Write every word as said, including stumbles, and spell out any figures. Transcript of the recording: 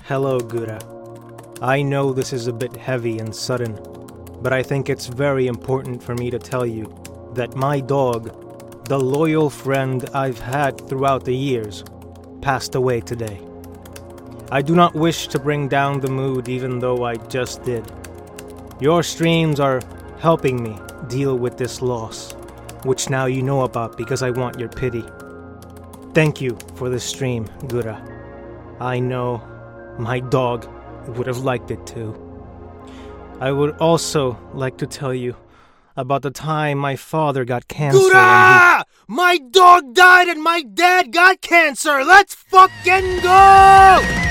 Hello, Gura. I know this is a bit heavy and sudden, but I think it's very important for me to tell you that my dog, the loyal friend I've had throughout the years, passed away today. I do not wish to bring down the mood even though I just did. Your streams are helping me deal with this loss, which now you know about because I want your pity. Thank you for the stream, Gura. I know my dog would have liked it too. I would also like to tell you about the time my father got cancer. Gura! He... My dog died and my dad got cancer! Let's fucking go!